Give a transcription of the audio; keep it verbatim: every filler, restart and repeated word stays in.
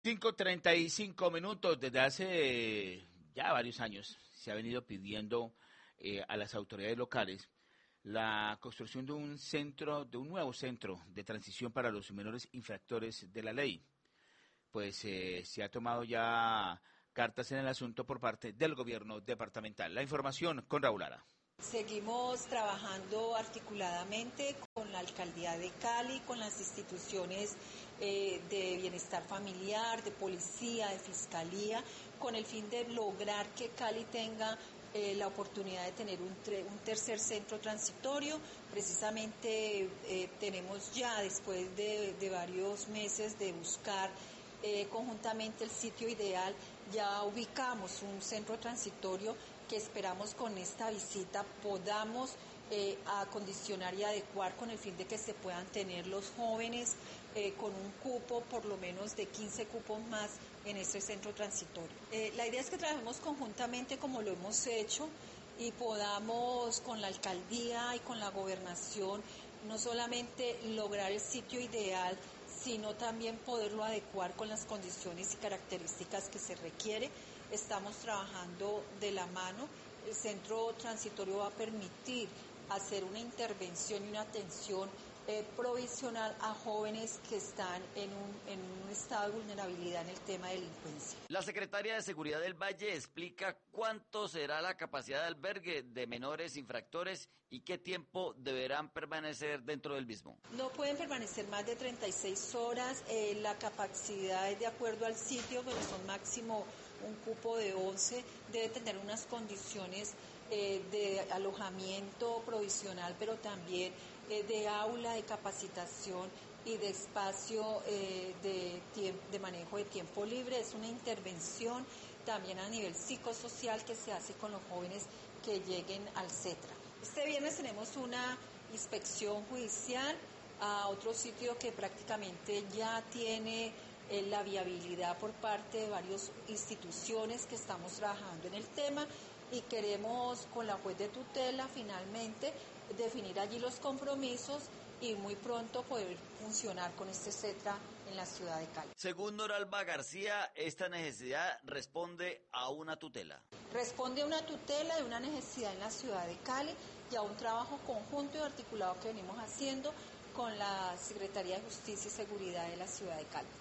Cinco treinta y cinco minutos. Desde hace ya varios años se ha venido pidiendo eh, a las autoridades locales la construcción de un centro, de un nuevo centro de transición para los menores infractores de la ley. Pues eh, se ha tomado ya cartas en el asunto por parte del gobierno departamental. La información con Raúl Lara. Seguimos trabajando articuladamente con la Alcaldía de Cali, con las instituciones eh, de bienestar familiar, de policía, de fiscalía, con el fin de lograr que Cali tenga eh, la oportunidad de tener un, un tercer centro transitorio. Precisamente eh, tenemos ya, después de, de varios meses de buscar Eh, conjuntamente el sitio ideal, ya ubicamos un centro transitorio que esperamos con esta visita podamos eh, acondicionar y adecuar con el fin de que se puedan tener los jóvenes eh, con un cupo, por lo menos de quince cupos más en este centro transitorio. Eh, la idea es que trabajemos conjuntamente como lo hemos hecho y podamos con la alcaldía y con la gobernación no solamente lograr el sitio ideal, sino también poderlo adecuar con las condiciones y características que se requiere. Estamos trabajando de la mano. El centro transitorio va a permitir hacer una intervención y una atención eh, provisional a jóvenes que están en un, en un estado de vulnerabilidad en el tema de delincuencia. La Secretaria de Seguridad del Valle explica cuánto será la capacidad de albergue de menores infractores y qué tiempo deberán permanecer dentro del mismo. No pueden permanecer más de treinta y seis horas, eh, la capacidad es de acuerdo al sitio, pero son máximo un cupo de once, debe tener unas condiciones eh, de alojamiento provisional, pero también eh, de aula, de capacitación y de espacio eh, de, de manejo de tiempo libre. Es una intervención también a nivel psicosocial que se hace con los jóvenes que lleguen al CETRA. Este viernes tenemos una inspección judicial a otro sitio que prácticamente ya tiene eh, la viabilidad por parte de varias instituciones que estamos trabajando en el tema y queremos con la juez de tutela finalmente definir allí los compromisos y muy pronto poder funcionar con este CETRA en la ciudad de Cali. Según Noralba García, esta necesidad responde a una tutela. Responde a una tutela de una necesidad en la ciudad de Cali y a un trabajo conjunto y articulado que venimos haciendo con la Secretaría de Justicia y Seguridad de la ciudad de Cali.